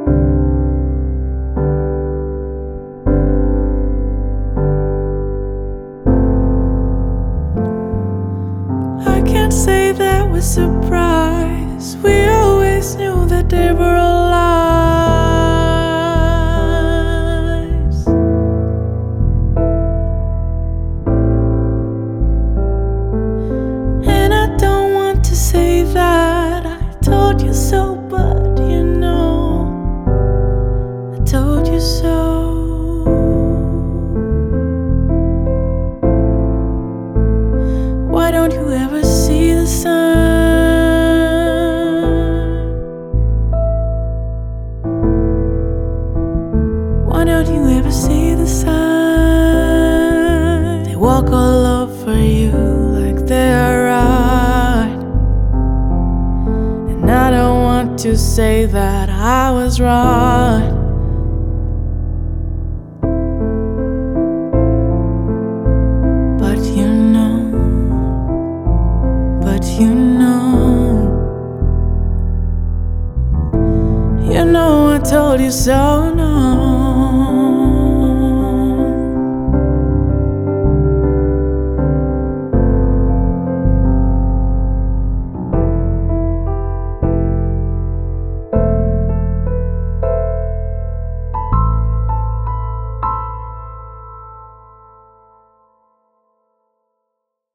I can't say that we're surprised. We always knew that they were all lies. And I don't want to say that I told you so, but you know, I told you so. Why don't you ever see the sun? Why don't you ever see the sun? They walk all over you like they're right, and I don't want to say that I was right. But you know, I told you so, no.